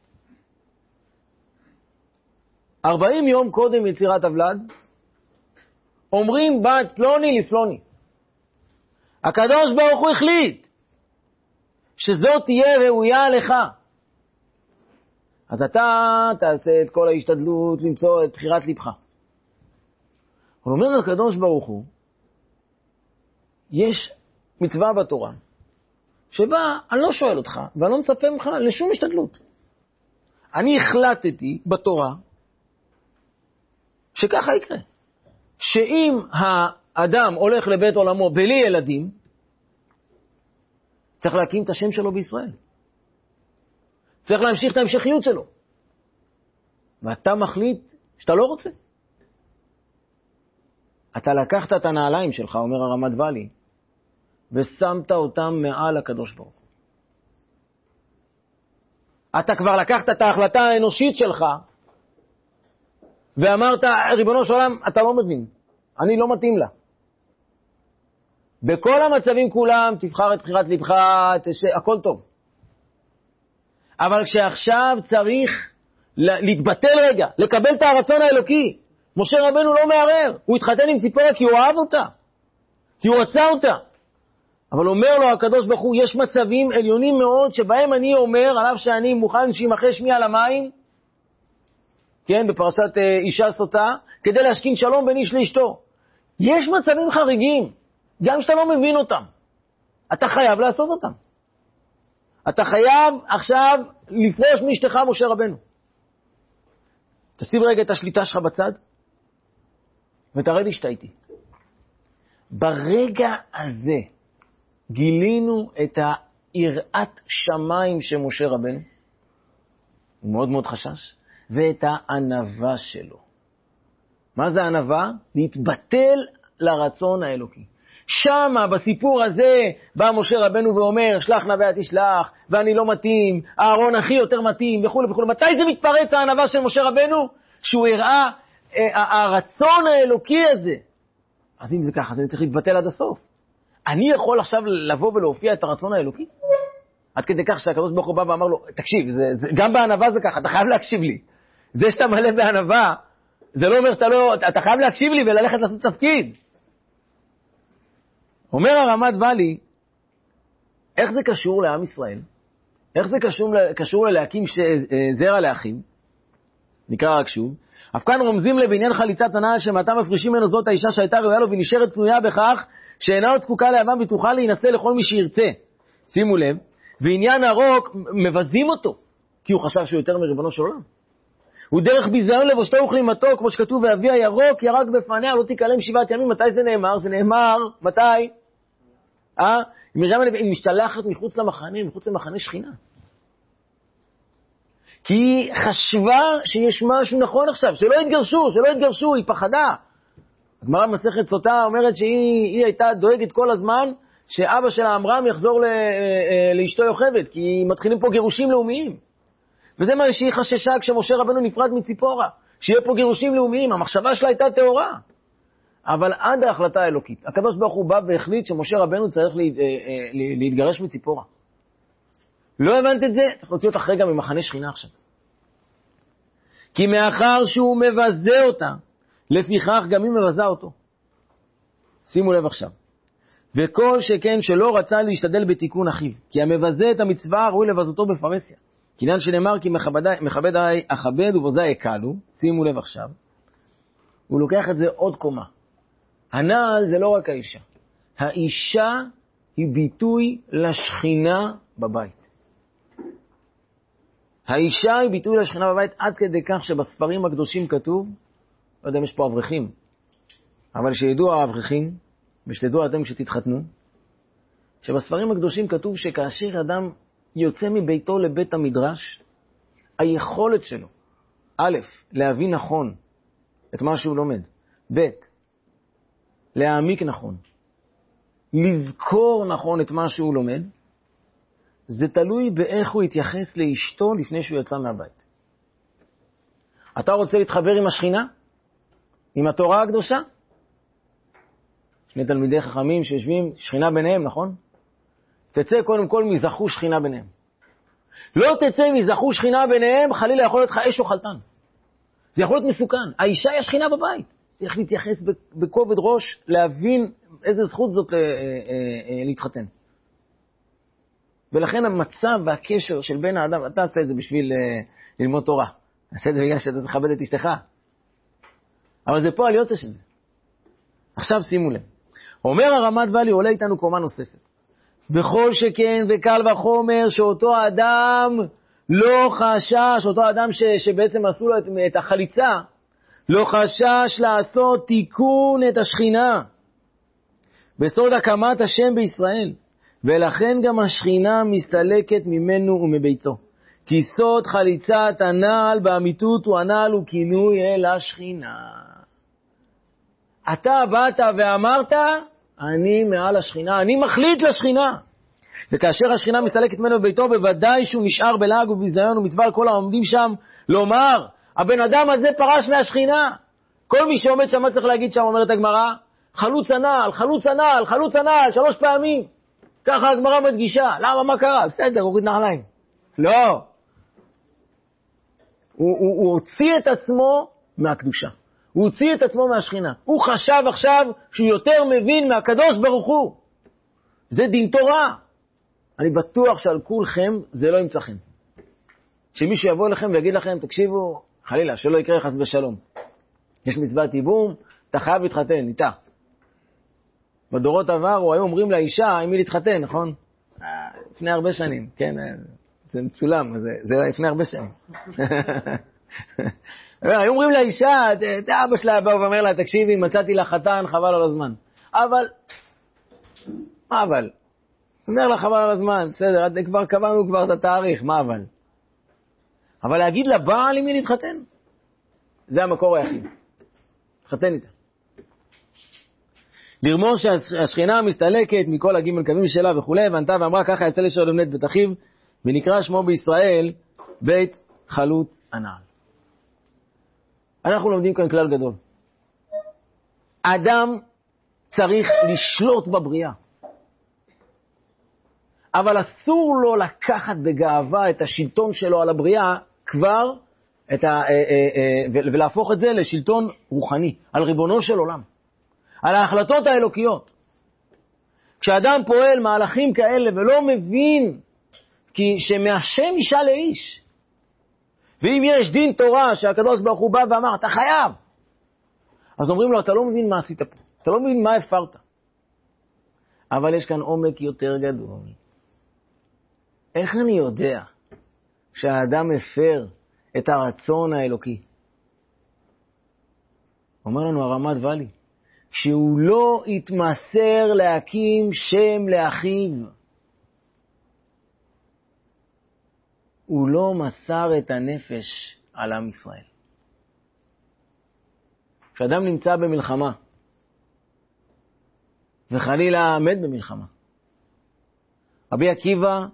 40 יום קודם יצירת הוולד, אומרים בת פלוני לפלוני. הקדוש ברוך הוא החליט שזאת תהיה ראויה לך. אז אתה תעשה את כל ההשתדלות למצוא את בחירת לבך. אבל אומר הקדוש ברוך הוא, יש מצווה בתורה, שבה אני לא שואל אותך, ואני לא מצפה ממך לשום השתדלות. אני החלטתי בתורה, שככה יקרה. שאם האדם הולך לבית עולמו בלי ילדים, צריך להקים את השם שלו בישראל. צריך להמשיך את ההמשכיות שלו. ואתה מחליט שאתה לא רוצה. אתה לקחת את הנעליים שלך, אומר הרמת ואלי, ושמת אותם מעל הקדוש ברוך הוא. אתה כבר לקחת את ההחלטה האנושית שלך, ואמרת, ריבונו של עולם, אתה לא מבין, אני לא מתאים לה. בכל המצבים כולם, תבחר את בחירת לבך, הכל טוב. אבל כשעכשיו צריך להתבטל רגע, לקבל את הרצון האלוקי, משה רבנו לא מערער, הוא התחתן עם ציפורה כי הוא אהב אותה, כי הוא רצה אותה. אבל אומר לו הקדוש ברוך הוא, יש מצבים עליונים מאוד שבהם אני אומר, עליו שאני מוכן שימחה שמי על המים, כן, בפרשת אישה סוטה, כדי להשכין שלום בין איש לאשתו. יש מצבים חריגים, גם שאתה לא מבין אותם. אתה חייב לעשות אותם. אתה חייב עכשיו לפרוש מאשתך משה רבנו. תשים רגע את השליטה שלך בצד, ותראה לי שאתה איתי. ברגע הזה גילינו את היראת שמיים של משה רבנו, הוא מאוד מאוד חשש, ואת הענווה שלו. מה זה הענווה? להתבטל לרצון האלוקי. שמה, בסיפור הזה, בא משה רבנו ואומר, שלח נא ואת תשלח, ואני לא מתאים, אהרון הכי יותר מתאים, וכו' וכו'. מתי זה מתפרץ הענווה של משה רבנו? שהוא הראה הרצון האלוקי הזה. אז אם זה ככה, אז אני צריך להתבטל עד הסוף. אני יכול עכשיו לבוא ולהופיע את הרצון האלוקי? עד כדי כך שהקדוש ברוך הוא בא ואמר לו, תקשיב, גם בענווה זה ככה, אתה חייב להקשיב לי. זה שאתה מלא בענווה, זה לא אומר אתה חייב להקשיב לי וללכת לעשות תפקיד. אומר הרמת ואלי, איך זה קשור לעם ישראל? איך זה קשור להקים זרע לאחיו? נקרא רק שוב. אף כאן רומזים לבעניין חליצת הנעל שמעתה מפרישים ממנו זאת האישה שהייתה ראויה לו ונשארת פנויה בכך שאינה עוד זקוקה לאהבה ותוכל להינשא לכל מי שירצה. שימו לב, ועניין הרוק מבזים אותו, כי הוא חשב שהוא יותר מריבונו של עולם. הוא דרך ביזיון לבושתו וכלימתו, כמו שכתוב, ואבי הירוק ירק בפניה, לא תיכלם 7 ימים. מתי זה נאמר? זה נאמר, מתי? מרים היא משתלחת מחוץ למחנה, מחוץ למחנה שכינה. כי היא חשבה שיש משהו נכון עכשיו, שלא יתגרשו, היא פחדה. הגמרא במסכת סוטה אומרת שהיא הייתה דואגת כל הזמן, שאבא שלה עמרם יחזור לאשתו יוכבד, כי מתחילים פה גירושים לאומיים. וזה מה שהיא חששה כשמשה רבנו נפרד מציפורה, שיהיה פה גירושים לאומיים, המחשבה שלה הייתה טהורה. אבל עד ההחלטה האלוקית, הקדוש ברוך הוא בא והחליט שמשה רבנו צריך להתגרש מציפורה. לא הבנת את זה? צריך להוציא אותך רגע ממחנה שכינה עכשיו. כי מאחר שהוא מבזה אותה, לפיכך גם היא מבזה אותו. שימו לב עכשיו. וכל שכן שלא רצה להשתדל בתיקון אחיו, כי המבזה את המצווה ראוי לבזותו בפרסיה. כעניין שנאמר כי מכבד אכבד ובוזה יקלו. שימו לב עכשיו. הוא לוקח את זה עוד קומה. הנעל זה לא רק האישה. האישה היא ביטוי לשכינה בבית. האישה היא ביטוי לשכינה בבית עד כדי כך שבספרים הקדושים כתוב, לא יודע אם יש פה אברכים, אבל שידעו האברכים, ושתדעו אתם כשתתחתנו, שבספרים הקדושים כתוב שכאשר אדם יוצא מביתו לבית המדרש, היכולת שלו, א', להבין נכון את מה שהוא לומד, ב', להעמיק נכון, לזכור נכון את מה שהוא לומד, זה תלוי באיך הוא יתייחס לאשתו לפני שהוא יצא מהבית. אתה רוצה להתחבר עם השכינה? עם התורה הקדושה? שני תלמידי חכמים שיושבים, שכינה ביניהם, נכון? תצא קודם כל מזכו שכינה ביניהם. לא תצא מזכו שכינה ביניהם, חלילה יכול להיות לך אש או חלטן. זה יכול להיות מסוכן. האישה היא השכינה בבית. צריך להתייחס בכובד ראש, להבין איזה זכות זאת להתחתן. ולכן המצב והקשר של בין האדם, אתה עושה את זה בשביל ללמוד תורה. עושה את זה בגלל שאתה תכבד את אשתך. אבל זה פה עליות של זה. עכשיו שימו לב. אומר הרמת ואלי, עולה איתנו קומה נוספת. בכל שכן וקל וחומר שאותו האדם לא חשש, אותו האדם שבעצם עשו לו את החליצה, לא חשש לעשות תיקון את השכינה. בסוד הקמת השם בישראל. ולכן גם השכינה מסתלקת ממנו ומביתו. כי סוד חליצת הנעל באמיתות הוא הנעל הוא כינוי אל השכינה. אתה באת ואמרת, אני מעל השכינה, אני מחליט לשכינה. וכאשר השכינה מסתלקת ממנו בביתו, בוודאי שהוא נשאר בלעג ובזיון ומצווה על כל העומדים שם, לומר, הבן אדם הזה פרש מהשכינה. כל מי שעומד שם צריך להגיד שם, אומרת הגמרא, חלוץ הנעל, חלוץ הנעל, חלוץ הנעל, 3 פעמים. ככה הגמרא מדגישה. למה, מה קרה? בסדר, הוריד נעליים. לא. הוא הוציא את עצמו מהקדושה. הוא הוציא את עצמו מהשכינה. הוא חשב עכשיו שהוא יותר מבין מהקדוש ברוך הוא. זה דין תורה. אני בטוח שעל כולכם זה לא ימצא חן. שמישהו יבוא לכם ויגיד לכם, תקשיבו, חלילה, שלא יקרה חס ושלום. יש מצוות ייבום, אתה חייב להתחתן, איתה. בדורות עברו היו אומרים לאישה, עם מי להתחתן, נכון? לפני הרבה שנים, כן, זה מצולם, זה לפני הרבה שנים. היו אומרים לאישה, אבא שלה בא ואומר לה, תקשיבי, מצאתי לה חתן, חבל על הזמן. אבל, מה אבל? אומר לה חבל על הזמן, בסדר, כבר קבענו כבר את התאריך, מה אבל? אבל להגיד לבעל עם מי להתחתן? זה המקור היחיד. להתחתן איתה. לרמוז שהשכינה מסתלקת מכל הגימל קווים שלה וכו', וענתה ואמרה, ככה יצא לשאול לבנת בית אחיו, ונקרא שמו בישראל בית חלוץ הנעל. אנחנו לומדים כאן כלל גדול. אדם צריך לשלוט בבריאה. אבל אסור לו לקחת בגאווה את השלטון שלו על הבריאה כבר, ולהפוך את זה לשלטון רוחני, על ריבונו של עולם, על ההחלטות האלוקיות. כשאדם פועל מהלכים כאלה ולא מבין כי שמהשם אישה לאיש, ואם יש דין תורה שהקדוש ברוך הוא בא ואמר, אתה חייב, אז אומרים לו, אתה לא מבין מה עשית פה, אתה לא מבין מה הפרת. אבל יש כאן עומק יותר גדול. איך אני יודע שהאדם הפר את הרצון האלוקי? אומר לנו הרמת ואלי, שהוא לא יתמסר להקים שם לאחיו. הוא לא מסר את הנפש על עם ישראל. כשאדם נמצא במלחמה, וחלילה מת במלחמה, רבי עקיבא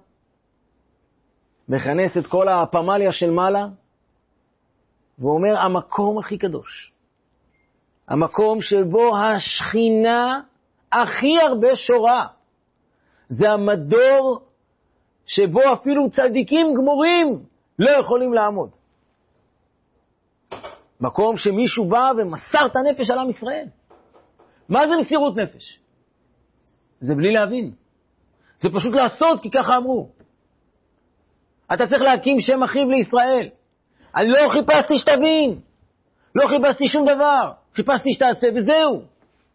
מכנס את כל הפמליה של מעלה, ואומר, המקום הכי קדוש, המקום שבו השכינה הכי הרבה שורה, זה המדור שבו אפילו צדיקים גמורים לא יכולים לעמוד. מקום שמישהו בא ומסר את הנפש על עם ישראל. מה זה מסירות נפש? זה בלי להבין. זה פשוט לעשות כי ככה אמרו. אתה צריך להקים שם אחיו לישראל. אני לא חיפשתי שתבין. לא חיפשתי שום דבר. חיפשתי שתעשה וזהו.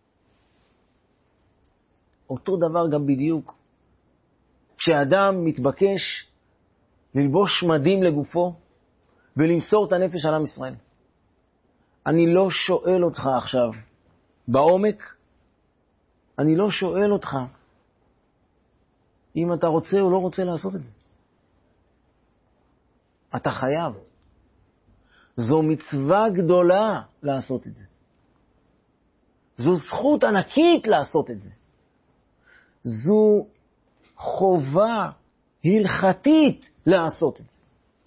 אותו דבר גם בדיוק. כשאדם מתבקש ללבוש מדים לגופו ולמסור את הנפש על עם ישראל. אני לא שואל אותך עכשיו בעומק, אני לא שואל אותך אם אתה רוצה או לא רוצה לעשות את זה. אתה חייב. זו מצווה גדולה לעשות את זה. זו זכות ענקית לעשות את זה. זו חובה הלכתית לעשות את זה.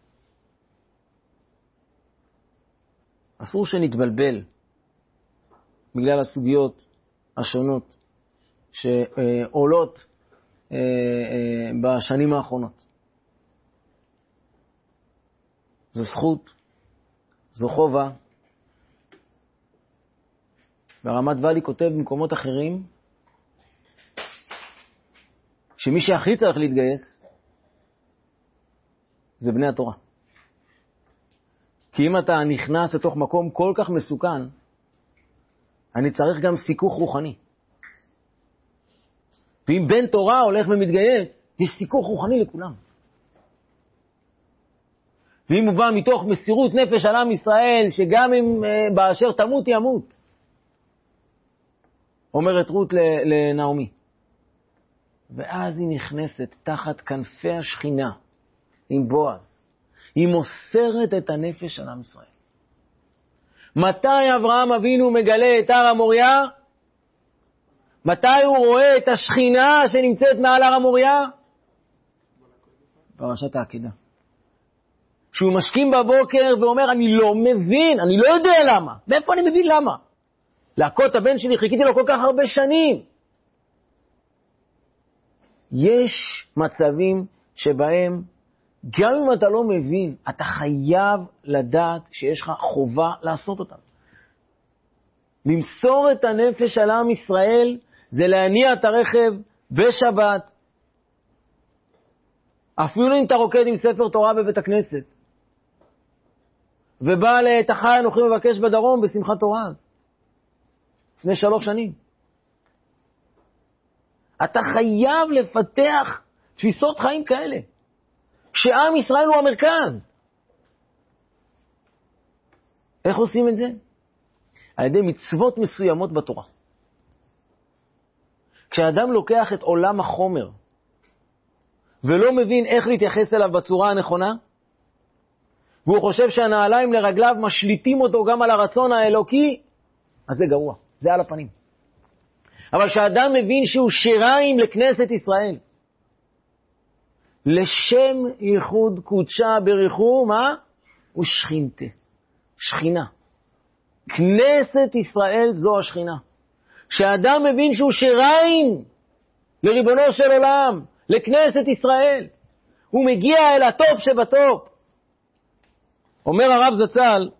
אסור שנתבלבל בגלל הסוגיות השונות שעולות בשנים האחרונות. זו זכות, זו חובה. והרמת ואלי כותב במקומות אחרים שמי שהכי צריך להתגייס זה בני התורה. כי אם אתה נכנס לתוך מקום כל כך מסוכן, אני צריך גם סיכוך רוחני. ואם בן תורה הולך ומתגייס, יש סיכוך רוחני לכולם. ואם הוא בא מתוך מסירות נפש על עם ישראל, שגם אם באשר תמות ימות, אומרת רות לנעמי. ואז היא נכנסת תחת כנפי השכינה עם בועז. היא מוסרת את הנפש על עם ישראל. מתי אברהם אבינו מגלה את הר המוריה? מתי הוא רואה את השכינה שנמצאת מעל הר המוריה? פרשת העקדה. שהוא משכים בבוקר ואומר, אני לא מבין, אני לא יודע למה. מאיפה אני מבין למה? להכות הבן שלי, חיכיתי לו כל כך הרבה שנים. יש מצבים שבהם, גם אם אתה לא מבין, אתה חייב לדעת שיש לך חובה לעשות אותם. למסור את הנפש על עם ישראל, זה להניע את הרכב בשבת, אפילו אם אתה רוקד עם ספר תורה בבית הכנסת, ובא את החי אנוכי מבקש בדרום בשמחת תורה אז, לפני 3 שנים. אתה חייב לפתח תפיסות חיים כאלה, שעם ישראל הוא המרכז. איך עושים את זה? על ידי מצוות מסוימות בתורה. כשאדם לוקח את עולם החומר, ולא מבין איך להתייחס אליו בצורה הנכונה, והוא חושב שהנעליים לרגליו משליטים אותו גם על הרצון האלוקי, אז זה גרוע, זה על הפנים. אבל כשאדם מבין שהוא שיריים לכנסת ישראל, לשם ייחוד קודשה בריחו, מה? הוא שכינתה, שכינה. כנסת ישראל זו השכינה. כשאדם מבין שהוא שיריים לריבונו של עולם, לכנסת ישראל, הוא מגיע אל הטופ שבטופ. אומר הרב זצ"ל,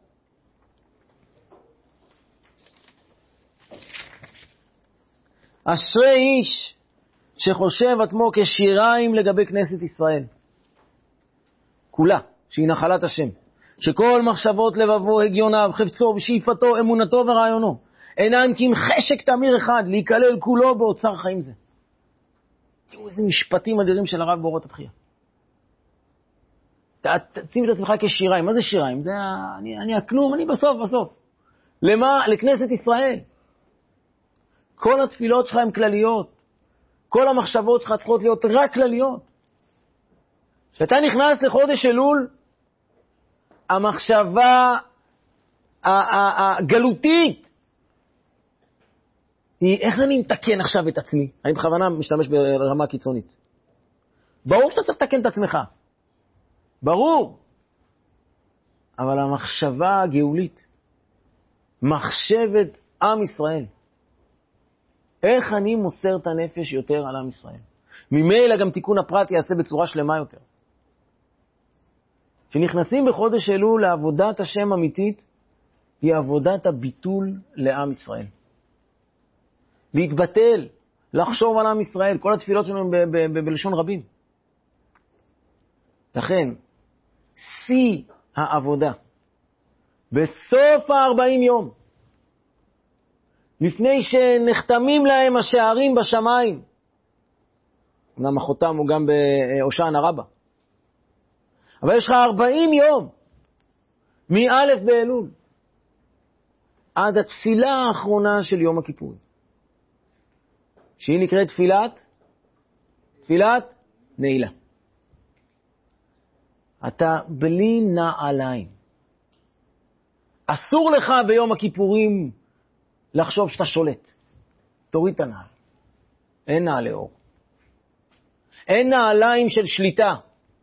אשרי איש שחושב עצמו כשיריים לגבי כנסת ישראל. כולה, שהיא נחלת השם. שכל מחשבות לבבו, הגיוניו, חפצו ושאיפתו, אמונתו ורעיונו, אינם כי אם חשק תמיר אחד, להיכלל כולו באוצר חיים זה. תראו איזה משפטים אדירים של הרב באורות התחייה. תשים את עצמך כשיריים. מה זה שיריים? זה אני הכלום, אני בסוף. למה? לכנסת ישראל. כל התפילות שלך הן כלליות. כל המחשבות שלך צריכות להיות רק כלליות. כשאתה נכנס לחודש אלול, המחשבה הגלותית היא איך אני מתקן עכשיו את עצמי. אני בכוונה משתמש ברמה קיצונית. ברור שאתה צריך לתקן את עצמך. ברור. אבל המחשבה הגאולית, מחשבת עם ישראל, איך אני מוסר את הנפש יותר על עם ישראל. ממילא גם תיקון הפרט יעשה בצורה שלמה יותר. כשנכנסים בחודש אלול לעבודת השם אמיתית, היא עבודת הביטול לעם ישראל. להתבטל, לחשוב על עם ישראל, כל התפילות שלנו בלשון רבים. לכן, שיא העבודה, בסוף 40 יום, לפני שנחתמים להם השערים בשמיים, אמנם החותם הוא גם בהושענא רבה, אבל יש לך 40 יום, מא' באלול, עד התפילה האחרונה של יום הכיפורים, שהיא נקראת תפילת נעילה. אתה בלי נעליים. אסור לך ביום הכיפורים לחשוב שאתה שולט. תוריד את הנעל. אין נעלי אור. אין נעליים של שליטה.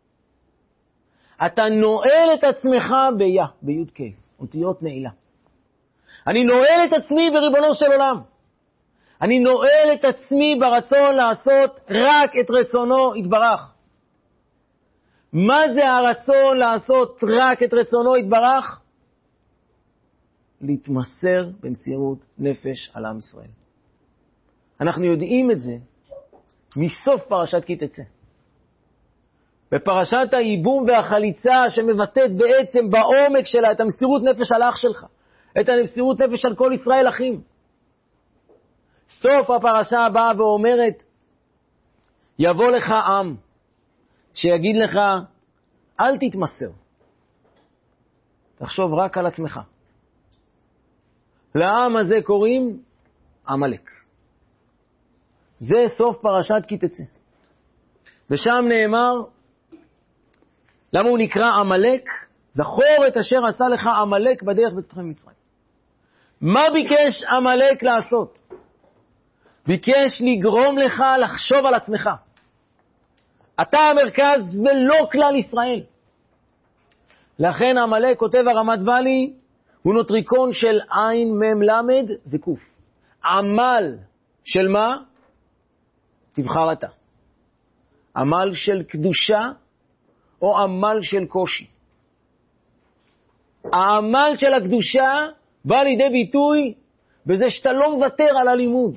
אתה נועל את עצמך ביוד ק', אותיות נעילה. אני נועל את עצמי בריבונו של עולם. אני נועל את עצמי ברצון לעשות רק את רצונו יתברך. מה זה הרצון לעשות רק את רצונו יתברך? להתמסר במסירות נפש על עם ישראל. אנחנו יודעים את זה מסוף פרשת כי תצא. בפרשת הייבום והחליצה שמבטאת בעצם בעומק שלה את המסירות נפש על אח שלך, את המסירות נפש על כל ישראל אחים. סוף הפרשה הבאה ואומרת, יבוא לך עם שיגיד לך, אל תתמסר. תחשוב רק על עצמך. לעם הזה קוראים עמלק. זה סוף פרשת כי תצא. ושם נאמר, למה הוא נקרא עמלק? זכור את אשר עשה לך עמלק בדרך בצאתך ממצרים. מה ביקש עמלק לעשות? ביקש לגרום לך לחשוב על עצמך. אתה המרכז ולא כלל ישראל. לכן עמלק כותב הרמת ואלי, הוא נוטריקון של עין מם למד וקוף. עמל של מה? תבחר אתה. עמל של קדושה או עמל של קושי. העמל של הקדושה בא לידי ביטוי בזה שאתה לא מוותר על הלימוד.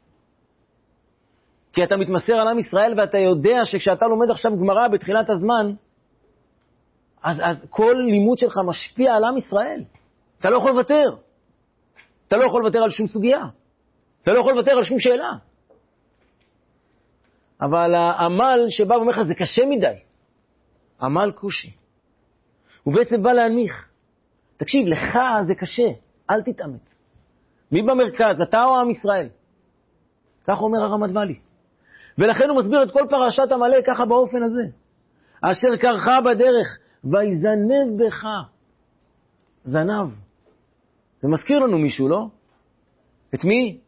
כי אתה מתמסר על עם ישראל ואתה יודע שכשאתה לומד עכשיו גמרא בתחילת הזמן, אז כל לימוד שלך משפיע על עם ישראל. אתה לא יכול לוותר. אתה לא יכול לוותר על שום סוגיה. אתה לא יכול לוותר על שום שאלה. אבל העמל שבא ואומר לך זה קשה מדי. עמל קושי. הוא בעצם בא להנמיך. תקשיב, לך זה קשה. אל תתאמץ. מי במרכז? אתה או עם ישראל? כך אומר הרמת ואלי. ולכן הוא מסביר את כל פרשת עמלק ככה באופן הזה. אשר קרחה בדרך, ויזנב בך. זנב. זה מזכיר לנו מישהו, לא? את מי?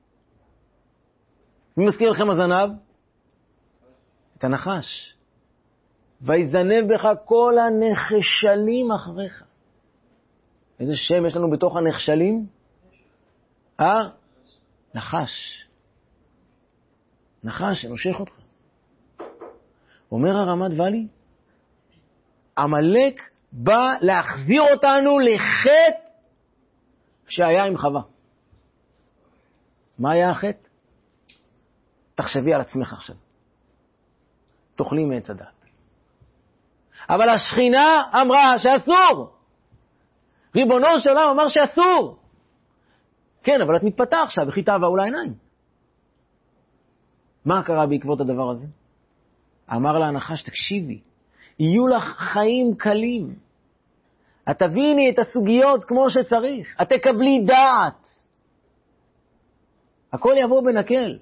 מי מזכיר לכם הזנב? את הנחש. ויזנב בך כל הנחשלים אחריך. איזה שם יש לנו בתוך הנחשלים? נחש. נחש שנושך אותך. אומר הרמת ואלי, עמלק בא להחזיר אותנו לחטא שהיה עם חווה. מה היה החטא? תחשבי על עצמך עכשיו. תאכלי מעץ הדעת. אבל השכינה אמרה שאסור. ריבונו של עולם אמר שאסור. כן, אבל את מתפתה עכשיו, וכי תאווה אולי עיניים. מה קרה בעקבות הדבר הזה? אמר לה הנחש, תקשיבי, יהיו לך חיים קלים. את תביני את הסוגיות כמו שצריך. את תקבלי דעת. הכל יבוא בנקל.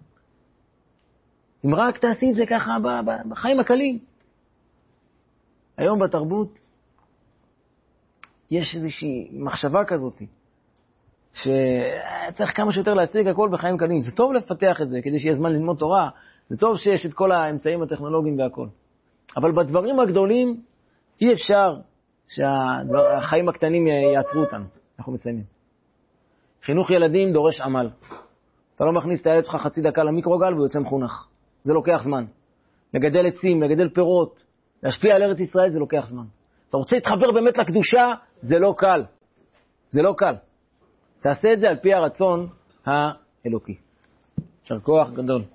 אם רק תעשי את זה ככה בחיים הקלים. היום בתרבות יש איזושהי מחשבה כזאת, שצריך כמה שיותר להשיג הכל בחיים קלים. זה טוב לפתח את זה כדי שיהיה זמן ללמוד תורה. זה טוב שיש את כל האמצעים הטכנולוגיים והכל. אבל בדברים הגדולים אי אפשר שהחיים הקטנים יעצרו אותנו. אנחנו מסיימים. חינוך ילדים דורש עמל. אתה לא מכניס את הילד שלך חצי דקה למיקרוגל והוא יוצא מחונך. זה לוקח זמן. לגדל עצים, לגדל פירות, להשפיע על ארץ ישראל, זה לוקח זמן. אתה רוצה להתחבר באמת לקדושה, זה לא קל. זה לא קל. תעשה את זה על פי הרצון האלוקי. יישר כוח גדול.